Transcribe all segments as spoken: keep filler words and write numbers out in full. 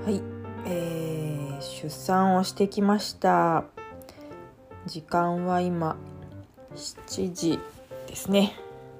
はい、えー、出産をしてきました。時間は今しちじですね。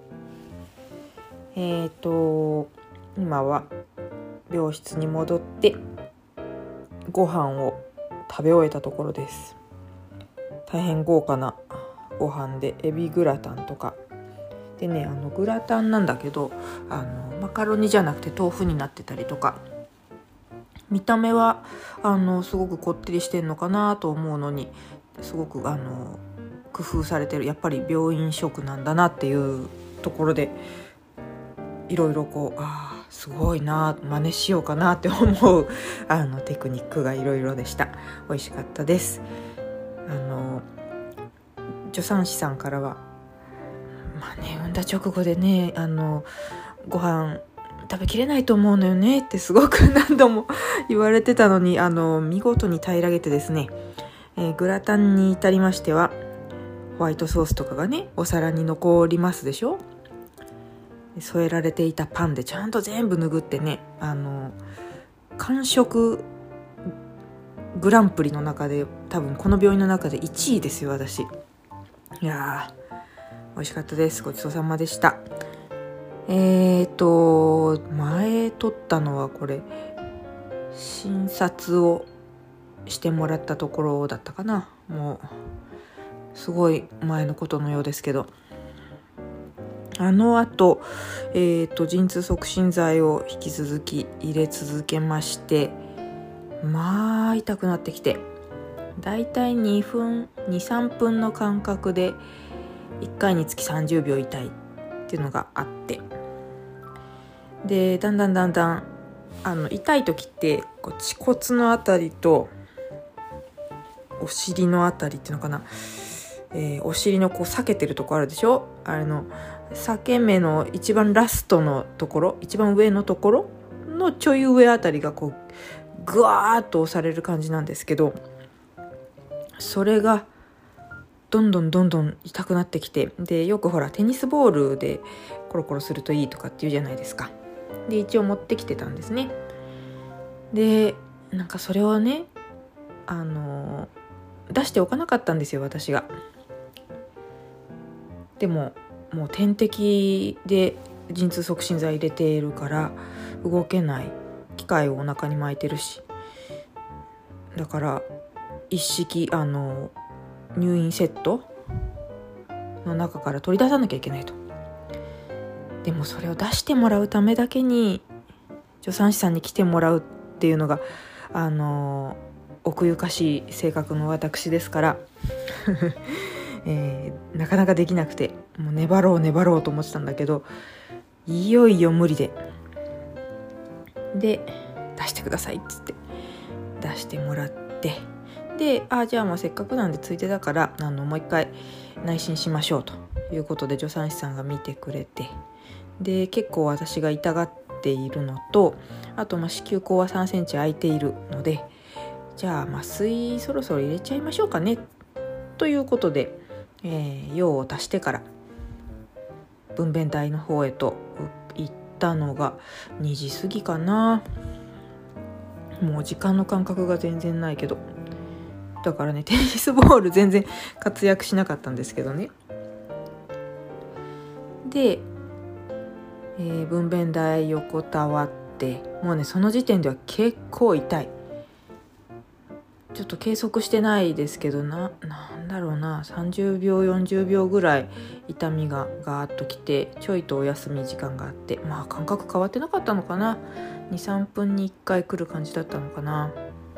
えーと今は病室に戻ってご飯を食べ終えたところです。大変豪華なご飯でエビグラタンとかでね、あのグラタンなんだけどあのマカロニじゃなくて豆腐になってたりとか、見た目はあのすごくこってりしてんのかなと思うのに、すごくあの工夫されてる、やっぱり病院食なんだなっていうところで、いろいろこうあーすごいな、真似しようかなって思うあのテクニックがいろいろでした。美味しかったです。あの助産師さんからはまあね、産んだ直後でね、あのご飯食べきれないと思うのよねってすごく何度も言われてたのに、あの見事に平らげてですね、えー、グラタンに至りましてはホワイトソースとかがねお皿に残りますでしょ。添えられていたパンでちゃんと全部拭ってね、あの完食グランプリの中で多分この病院の中でいちいですよ、私。いやー美味しかったです。ごちそうさまでした。えーと前撮ったのはこれ診察をしてもらったところだったかな。もうすごい前のことのようですけど、あの後、えーと陣痛促進剤を引き続き入れ続けまして、まあ痛くなってきて、だいたいにふん にさんぷんの間隔でいっかいにつきさんじゅうびょう痛いっていうのがあって、でだんだんだんだんあの痛い時ってこう恥骨のあたりとお尻のあたりっていうのかな、えー、お尻のこう裂けてるとこあるでしょ。あれの裂け目の一番ラストのところ、一番上のところのちょい上あたりがこうグワーッと押される感じなんですけど、それがどんどんどんどん痛くなってきて、でよくほらテニスボールでコロコロするといいとかって言うじゃないですか。で一応持ってきてたんですね。でなんかそれをねあの出しておかなかったんですよ、私が。でももう点滴で陣痛促進剤入れているから動けない、機械をお腹に巻いてるし、だから一式あの入院セットの中から取り出さなきゃいけないと。でもそれを出してもらうためだけに助産師さんに来てもらうっていうのがあの奥ゆかしい性格の私ですから、えー、なかなかできなくて、もう粘ろう粘ろうと思ってたんだけど、いよいよ無理でで出してくださいっつって出してもらって、であじゃあもうせっかくなんでついでだからあのもう一回内診しましょうということで助産師さんが見てくれて、で結構私が痛がっているのと、あとまあ子宮口はさんセンチ空いているので、じゃあ麻酔そろそろ入れちゃいましょうかねということで、えー、用を足してから分娩台の方へと行ったのがにじ過ぎかな。もう時間の感覚が全然ないけど、だからねテニスボール全然活躍しなかったんですけどね。で、えー、分娩台横たわって、もうねその時点では結構痛い。ちょっと計測してないですけど、な、なんだろうな、さんじゅうびょうよんじゅうびょうぐらい痛みがガーッときて、ちょいとお休み時間があって、まあ感覚変わってなかったのかな、にさんぷんにいっかい来る感じだったのかな。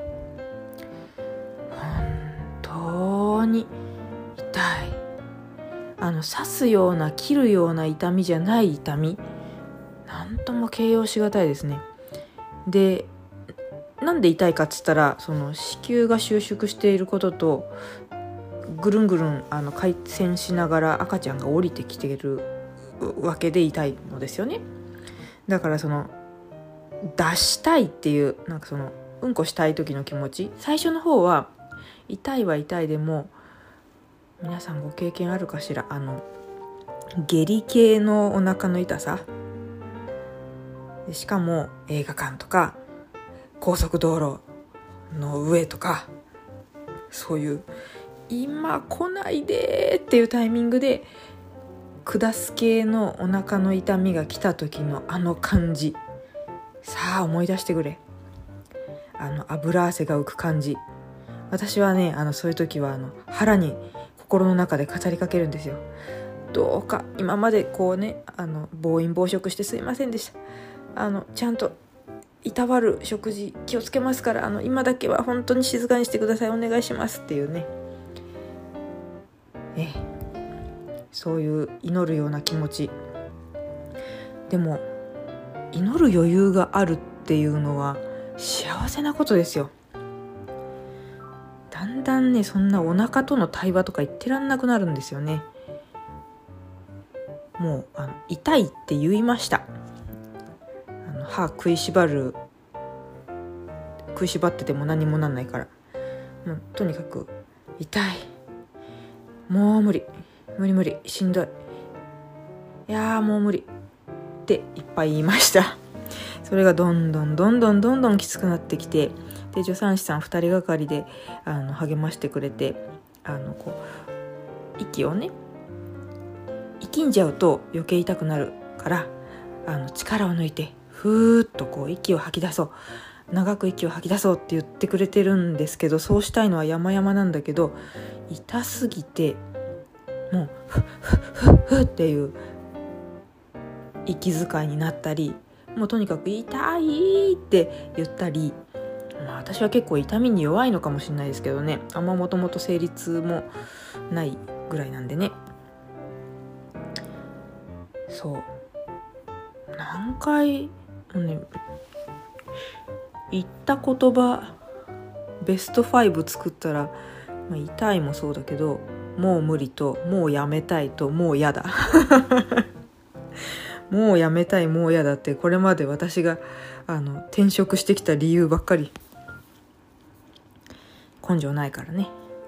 本当に痛い。あの刺すような切るような痛みじゃない痛み、なんとも形容しがたいですね。でなんで痛いかっつったら、その子宮が収縮していることと、ぐるんぐるんあの回旋しながら赤ちゃんが降りてきているわけで痛いのですよね。だからその出したいっていう、なんかそのうんこしたい時の気持ち、最初の方は痛いは痛いでも、皆さんご経験あるかしら、あの下痢系のお腹の痛さ、しかも映画館とか高速道路の上とか、そういう今来ないでっていうタイミングで下す系のお腹の痛みが来た時のあの感じ、さあ思い出してくれ。あの油汗が浮く感じ。私はね、あのそういう時はあの腹に心の中で語りかけるんですよ。どうか今までこうね、あの暴飲暴食してすいませんでした。あのちゃんといたわる食事気をつけますから、あの今だけは本当に静かにしてください、お願いしますっていうね、ええ、そういう祈るような気持ち。でも祈る余裕があるっていうのは幸せなことですよ。だんだんね、そんなお腹との対話とか言ってらんなくなるんですよね。もうあの痛いって言いました。あの歯食いしばる食いしばってても何もなんないから、もうとにかく痛い、もう無理無理無理しんどい、いやーもう無理っていっぱい言いました。それがどんどんどんどんどんどんきつくなってきて、で助産師さんふたりがかりであの励ましてくれて、あのこう息をね、息んじゃうと余計痛くなるから、あの力を抜いてふーっとこう息を吐き出そう、長く息を吐き出そうって言ってくれてるんですけど、そうしたいのは山々なんだけど、痛すぎてもうフッフッフッフッっていう息遣いになったり、もうとにかく痛いって言ったり、まあ、私は結構痛みに弱いのかもしれないですけどね、あんまもともと生理痛もないぐらいなんでね。そう何回もね、言った言葉ベストファイブ作ったら、まあ、痛いもそうだけど、もう無理と、もうやめたいと、もうやだもうやめたい、もうやだって、これまで私があの転職してきた理由ばっかり。根性ないからね。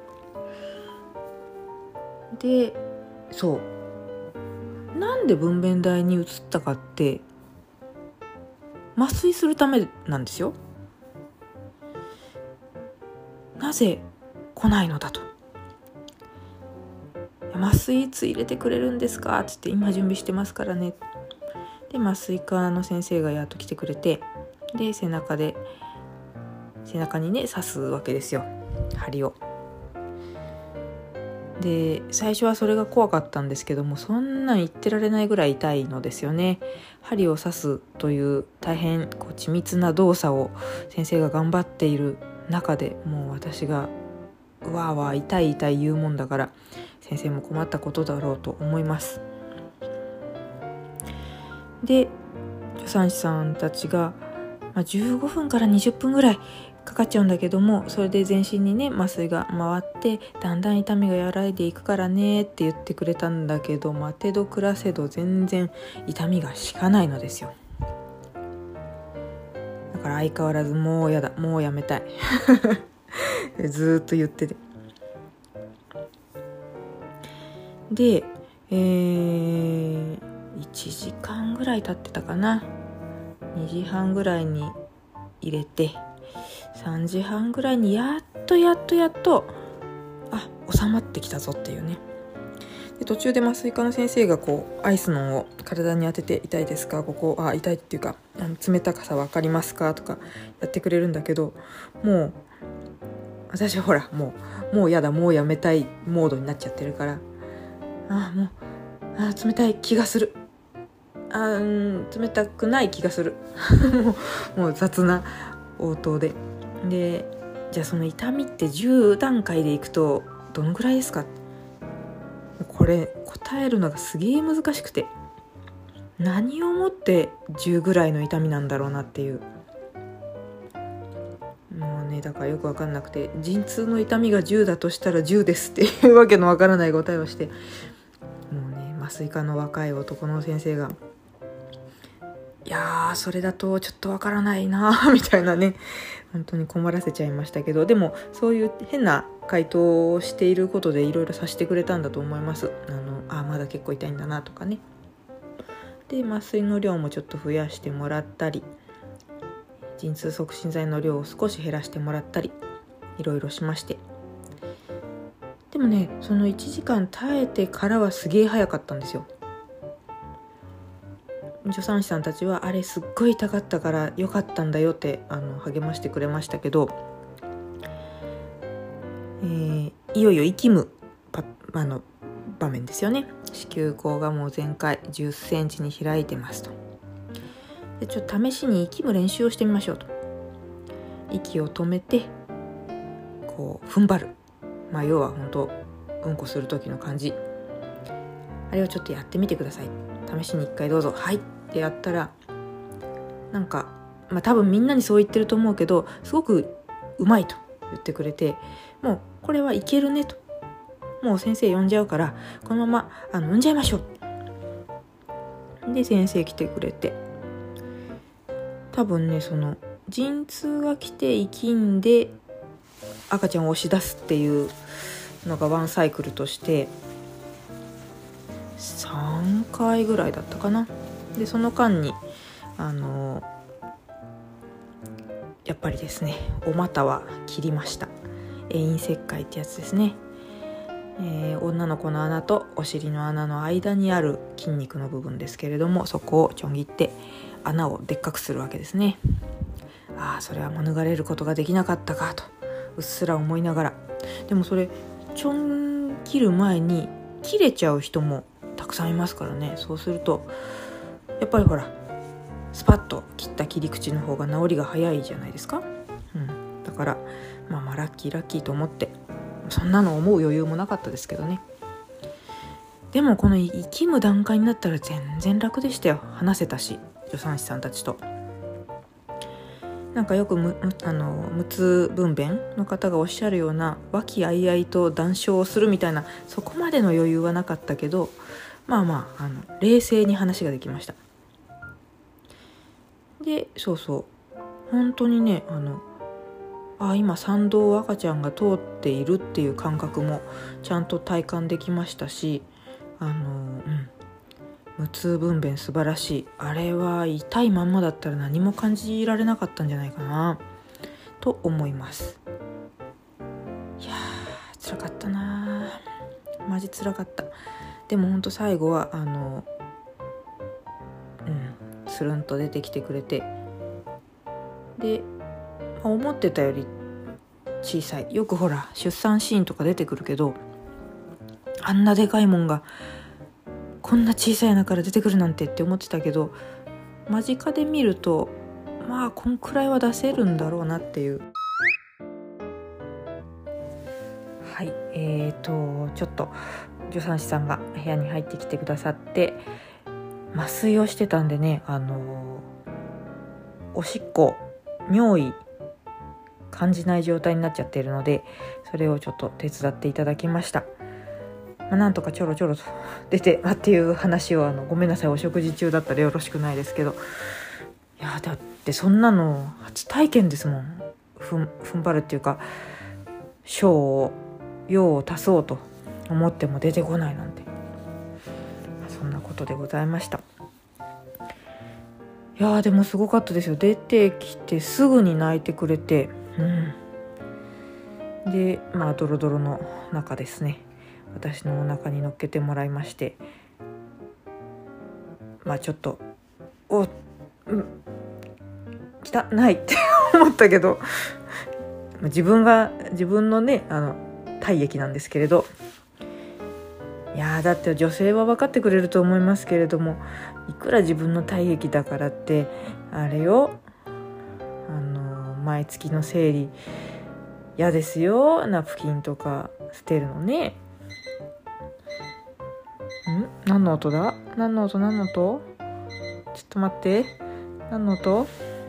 で、そうなんで分娩台に移ったかって、麻酔するためなんですよ。なぜ来ないのだと。麻酔いつ入れてくれるんですかって言って、今準備してますからね。で麻酔科の先生がやっと来てくれて、で背中で背中にね刺すわけですよ、針を。で最初はそれが怖かったんですけども、そんなん言ってられないぐらい痛いのですよね。針を刺すという大変こう緻密な動作を先生が頑張っている中で、もう私がうわーわー痛い痛い言うもんだから、先生も困ったことだろうと思います。で助産師さんたちが、まあ、じゅうごふんからにじゅっぷんぐらいかかっちゃうんだけども、それで全身にね麻酔が回ってだんだん痛みが和らいでいくからねって言ってくれたんだけど、待てど暮らせど全然痛みがしかないのですよ。だから相変わらずもうやだ、もうやめたいずーっと言ってて、で、えー、いちじかんぐらい経ってたかな。にじはんぐらいに入れて、さんじはんぐらいにやっとやっとやっとあ収まってきたぞっていうね。で途中で麻酔科の先生がこうアイスのを体に当てて、痛いですか、ここあ痛いっていうか、あの冷たさ分かりますかとかやってくれるんだけど、もう私はほらもうもうやだ、もうやめたいモードになっちゃってるから、あもうあ冷たい気がする、あうん冷たくない気がするもう、もう雑な応答で、でじゃあその痛みってじゅうだんかいでいくとどのぐらいですか、これ答えるのがすげえ難しくて、何をもってじゅうぐらいの痛みなんだろうなっていう、もうねだからよく分かんなくて、陣痛の痛みがじゅうだとしたらじゅうですっていうわけのわからない答えをして、もうね麻酔科の若い男の先生が、いやーそれだとちょっとわからないなみたいなね、本当に困らせちゃいましたけど、でもそういう変な回答をしていることでいろいろさせてくれたんだと思います。あのあまだ結構痛いんだなとかね。で麻酔の量もちょっと増やしてもらったり、 陣痛促進剤の量を少し減らしてもらったりいろいろしまして、でもねそのいちじかん耐えてからはすげえ早かったんですよ。助産師さんたちはあれすっごい痛かったからよかったんだよってあの励ましてくれましたけど、えー、いよいよ生きむパあの場面ですよね。子宮口がもう全開じゅっセンチに開いてますと。でちょっと試しに息む練習をしてみましょうと。息を止めてこう踏ん張る、まあ要は本当うんこする時の感じ、あれをちょっとやってみてください。試しに一回どうぞ、はいってやったら、なんかまあ多分みんなにそう言ってると思うけど、すごくうまいと言ってくれて、もうこれはいけるねと、もう先生呼んじゃうからこのままあの産んじゃいましょう。で先生来てくれて、多分ねその陣痛が来て生きんで赤ちゃんを押し出すっていうのがワンサイクルとしてさんかいぐらいだったかな。でその間にあのやっぱりですねお股は切りました。遠因切開ってやつですね。えー、女の子の穴とお尻の穴の間にある筋肉の部分ですけれども、そこをちょん切って穴をでっかくするわけですね。ああそれは免れることができなかったかとうっすら思いながら、でもそれちょん切る前に切れちゃう人もたくさんいますからね。そうするとやっぱりほらスパッと切った切り口の方が治りが早いじゃないですか、うん、だからまあまあラッキーラッキーと思って、そんなの思う余裕もなかったですけどね。でもこの生きむ段階になったら全然楽でしたよ。話せたし助産師さんたちと。なんかよくむあの無痛分娩の方がおっしゃるような和気あいあいと談笑をするみたいな、そこまでの余裕はなかったけど、まあまあ、あの冷静に話ができました。でそうそう本当にねあのあ今産道を赤ちゃんが通っているっていう感覚もちゃんと体感できましたし、あの、うん、無痛分娩素晴らしい。あれは痛いまんまだったら何も感じられなかったんじゃないかなと思います。いやー辛かったな、マジ辛かった。でもほんと最後はあのうんスルンと出てきてくれて、で思ってたより小さい、よくほら出産シーンとか出てくるけど、あんなでかいもんがこんな小さい穴から出てくるなんてって思ってたけど、間近で見るとまあこんくらいは出せるんだろうなっていう。はいえーとちょっと助産師さんが部屋に入ってきてくださって麻酔をしてたんでね、あのおしっこ尿意感じない状態になっちゃっているので、それをちょっと手伝っていただきました。まあ、なんとかちょろちょろと出てあっていう話をあのごめんなさいお食事中だったらよろしくないですけど、いやだってそんなの初体験ですもん。ふん踏ん張るっていうか小を用を足そうと思っても出てこないなんて、そんなことでございました。いやでもすごかったですよ。出てきてすぐに泣いてくれて、うん、でまあドロドロの中ですね私のお腹に乗っけてもらいまして、まあちょっとお、うん、汚いって思ったけど自分が自分のねあの体液なんですけれど、いやだって女性は分かってくれると思いますけれども、いくら自分の体液だからってあれよ、あの毎月の生理嫌ですよ、ナプキンとか捨てるのね。ん何の音だ何の音何の音ちょっと待って、何の音。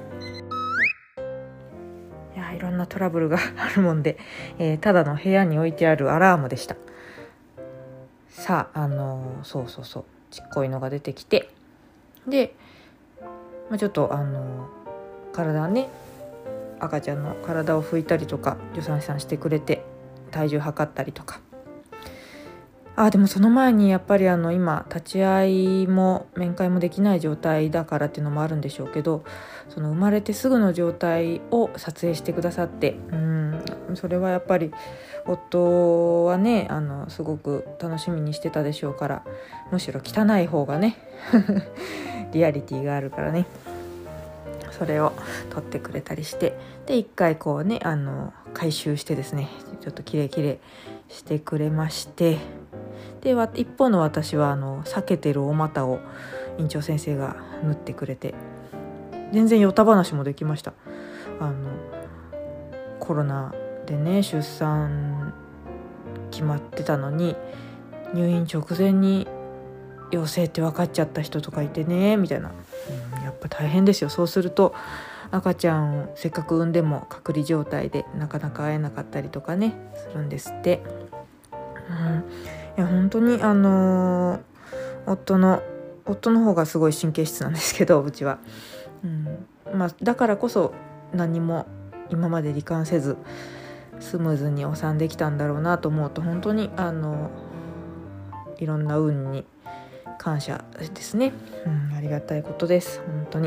いやいろんなトラブルがあるもんで、えー、ただの部屋に置いてあるアラームでした。さああのー、そうそうそうちっこいのが出てきて、で、まあ、ちょっとあのー、体ね赤ちゃんの体を拭いたりとか助産師さんしてくれて体重測ったりとか、 あでもその前にやっぱりあの今立ち会いも面会もできない状態だからっていうのもあるんでしょうけど、その生まれてすぐの状態を撮影してくださって、うんそれはやっぱり夫はねあのすごく楽しみにしてたでしょうから、むしろ汚い方がねリアリティがあるからね、それを撮ってくれたりして、で一回こうねあの回収してですね、ちょっとキレイキレイしてくれまして、で一方の私はあの避けてるお股を院長先生が縫ってくれて、全然ヨタ話もできました。あのコロナでね出産決まってたのに入院直前に陽性って分かっちゃった人とかいてねみたいな、うん、やっぱ大変ですよ。そうすると赤ちゃんをせっかく産んでも隔離状態でなかなか会えなかったりとかねするんですって、うん、いや本当にあのー、夫の夫の方がすごい神経質なんですけど、うちは、うんまあ、だからこそ何も今まで罹患せずスムーズにお産できたんだろうなと思うと、本当にあのいろんな運に感謝ですね、うん、ありがたいことです本当に。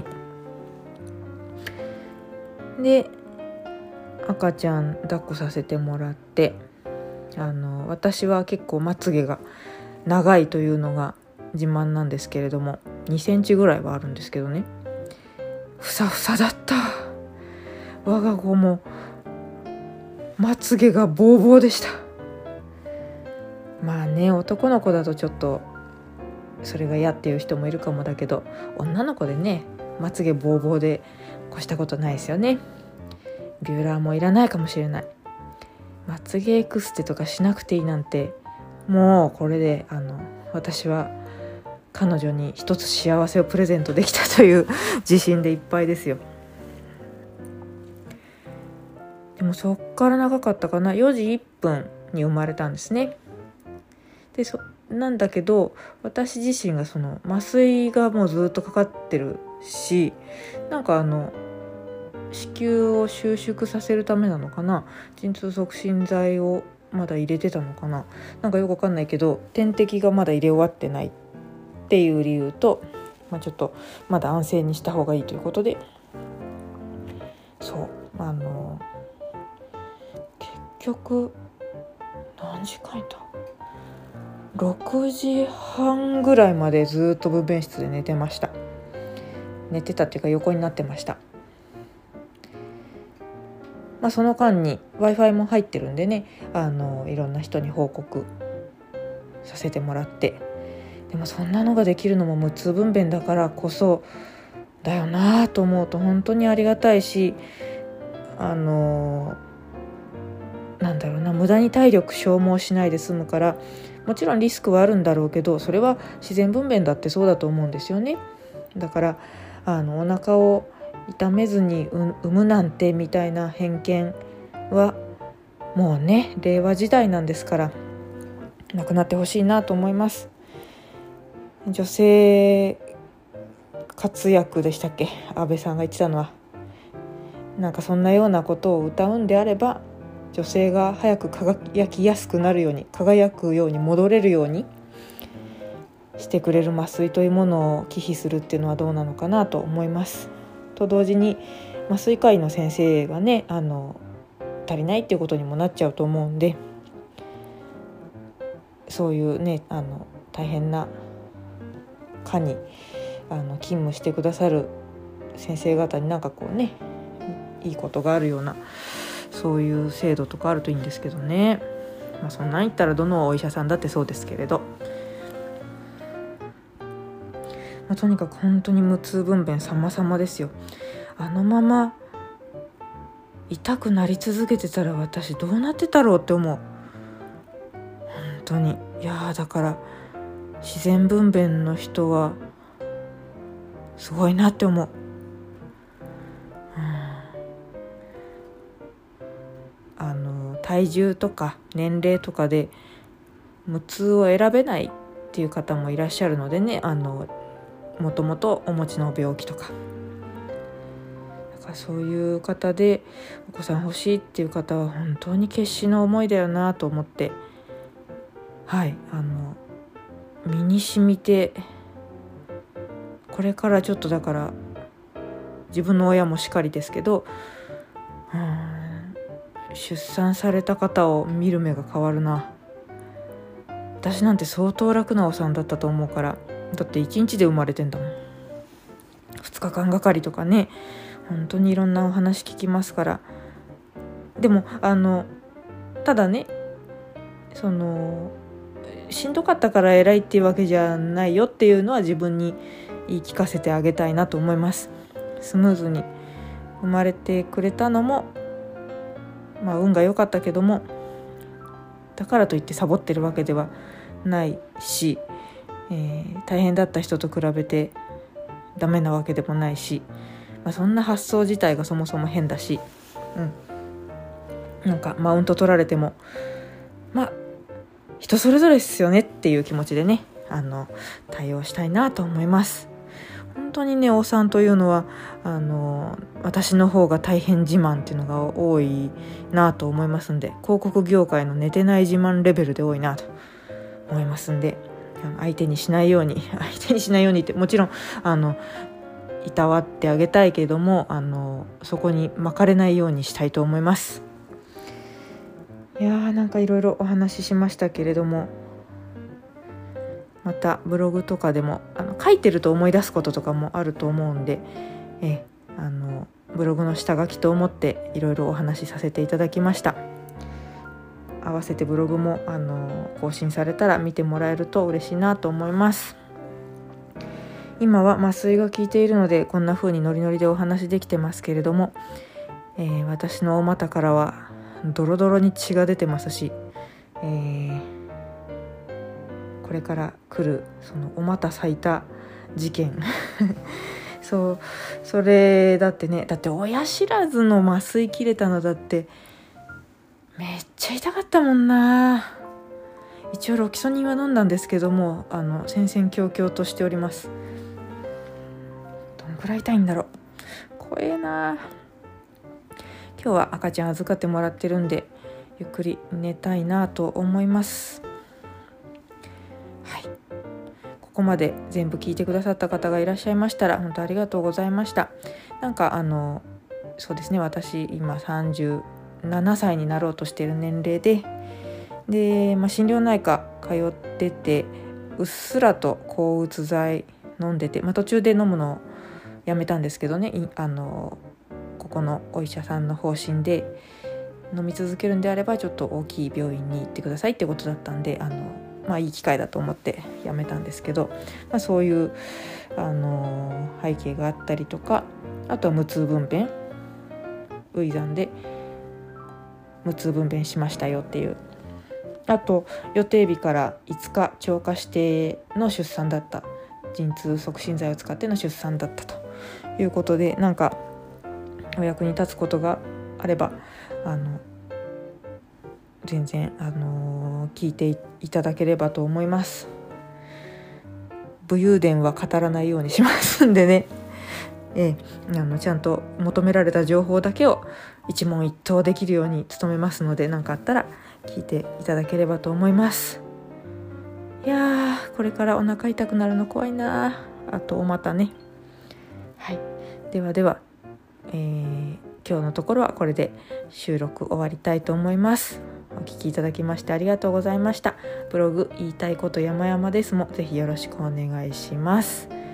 で赤ちゃん抱っこさせてもらって、あの私は結構まつげが長いというのが自慢なんですけれども、にセンチぐらいはあるんですけどね、ふさふさだった。我が子もまつげがボーボーでした。まあね男の子だとちょっとそれが嫌っていう人もいるかもだけど、女の子でねまつげボーボーで越したことないですよね。ビューラーもいらないかもしれない。まつげエクステとかしなくていいなんて、もうこれであの私は彼女に一つ幸せをプレゼントできたという自信でいっぱいですよ。でもそっから長かったかな、よじいっぷんに生まれたんですね。でそなんだけど私自身がその麻酔がもうずっとかかってるし、なんかあの子宮を収縮させるためなのかな、陣痛促進剤をまだ入れてたのかな、なんかよくわかんないけど点滴がまだ入れ終わってないっていう理由と、まあ、ちょっとまだ安静にした方がいいということで、そうあの結局何時間いたろくじはんぐらいまでずっと分娩室で寝てました。寝てたっていうか横になってました。まあ、その間に Wi-Fi も入ってるんでね、あのいろんな人に報告させてもらって、でもそんなのができるのも無痛分娩だからこそだよなと思うと本当にありがたいし、あのなんだろうな、無駄に体力消耗しないで済むから、もちろんリスクはあるんだろうけど、それは自然分娩だってそうだと思うんですよね。だからあのお腹を痛めずに産むなんてみたいな偏見はもうね令和時代なんですからなくなってほしいなと思います。女性活躍でしたっけ、安倍さんが言ってたのは。なんかそんなようなことを歌うんであれば、女性が早く輝きやすくなるように、輝くように戻れるようにしてくれる麻酔というものを忌避するっていうのはどうなのかなと思います。と同時に麻酔科医の先生がねあの足りないっていうことにもなっちゃうと思うんで、そういうねあの大変な科にあの勤務してくださる先生方になんかこうねいいことがあるようなそういう制度とかあるといいんですけどね。まあ、そんなん言ったらどのお医者さんだってそうですけれど、まあ、とにかく本当に無痛分娩様々ですよ。あのまま痛くなり続けてたら私どうなってたろうって思う。本当にいやだから自然分娩の人はすごいなって思う。あの体重とか年齢とかで無痛を選べないっていう方もいらっしゃるのでね、あのもともとお持ちの病気とか、だからそういう方でお子さん欲しいっていう方は本当に決死の思いだよなと思って、 はいあの身に染みて、これからちょっとだから自分の親もしかりですけど、うーん出産された方を見る目が変わるな。私なんて相当楽なお産だったと思うから。だっていちにちで生まれてんだもん。ふつかかんがかりとかね、本当にいろんなお話聞きますから。でもあのただね、そのしんどかったから偉いっていうわけじゃないよっていうのは自分に言い聞かせてあげたいなと思います。スムーズに生まれてくれたのも、まあ運が良かったけども、だからといってサボってるわけではないし、えー、大変だった人と比べてダメなわけでもないし、まあ、そんな発想自体がそもそも変だし、うん、なんかマウント取られてもまあ人それぞれですよねっていう気持ちでね、あの対応したいなと思います。本当にね、お産というのはあの私の方が大変自慢っていうのが多いなと思いますんで、広告業界の寝てない自慢レベルで多いなと思いますんで、相手にしないように相手にしないようにって、もちろんあのいたわってあげたいけども、あのそこに巻かれないようにしたいと思います。いやーなんかいろいろお話ししましたけれども、またブログとかでもあの書いてると思い出すこととかもあると思うんで、えあのブログの下書きと思っていろいろお話しさせていただきました。合わせてブログもあの更新されたら見てもらえると嬉しいなと思います。今は麻酔が効いているのでこんな風にノリノリでお話できてますけれども、えー、私のお股からはドロドロに血が出てますし、えー、これから来るそのお股咲いた事件そうそれだってね、だって親知らずの麻酔切れたのだってめっちゃ痛かったもんな。一応ロキソニンは飲んだんですけども、あの戦々恐々としております。どんくらい痛いんだろう。怖えな。今日は赤ちゃん預かってもらってるんでゆっくり寝たいなと思います。はい、ここまで全部聞いてくださった方がいらっしゃいましたら本当ありがとうございました。なんかあのそうですね、私今さんじゅうななさいになろうとしている年齢でで、まあ、心療内科通ってて、うっすらと抗うつ剤飲んでて、まあ、途中で飲むのをやめたんですけどね、あのここのお医者さんの方針で飲み続けるんであればちょっと大きい病院に行ってくださいってことだったんで、あの、まあ、いい機会だと思ってやめたんですけど、まあ、そういうあの背景があったりとか、あとは無痛分娩、初産で無痛分娩しましたよっていう、あと予定日からいつか超過指定の出産だった、陣痛促進剤を使っての出産だったということで、なんかお役に立つことがあればあの全然、あのー、聞いていただければと思います。武勇伝は語らないようにしますんでね、ええ、あのちゃんと求められた情報だけを一問一答できるように努めますので、何かあったら聞いていただければと思います。いやーこれからお腹痛くなるの怖いな。あとお股ね。はい、ではでは、えー、今日のところはこれで収録終わりたいと思います。お聞きいただきましてありがとうございました。ブログ言いたいこと山々ですもぜひよろしくお願いします。